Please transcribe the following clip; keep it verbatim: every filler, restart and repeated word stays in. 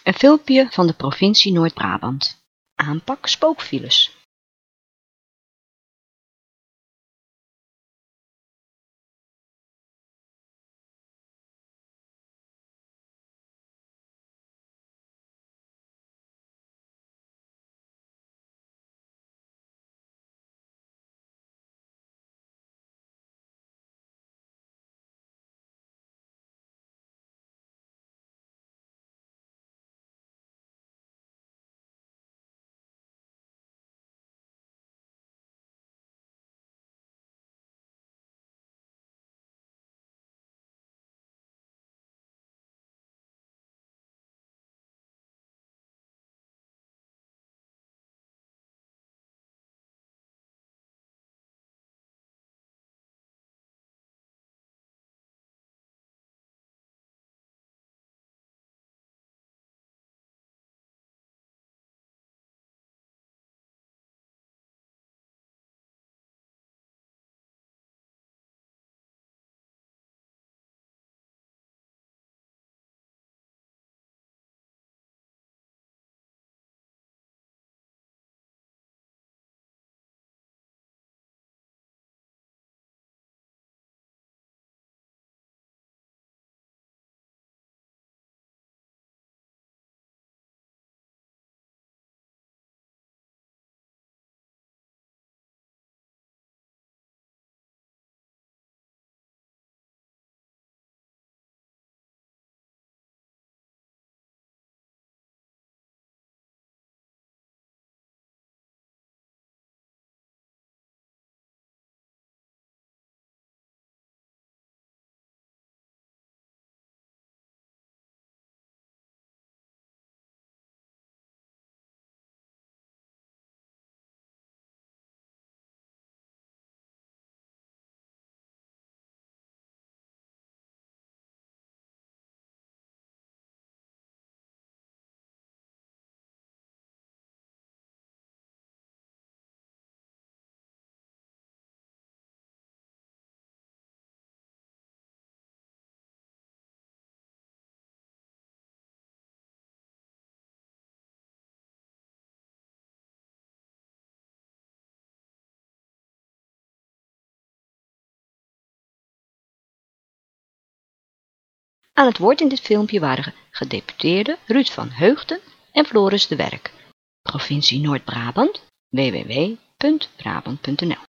Een filmpje van de provincie Noord-Brabant. Aanpak spookfiles. Aan het woord in dit filmpje waren gedeputeerde Ruud van Heugden en Floris de Werk, provincie Noord-Brabant, w w w punt brabant punt n l.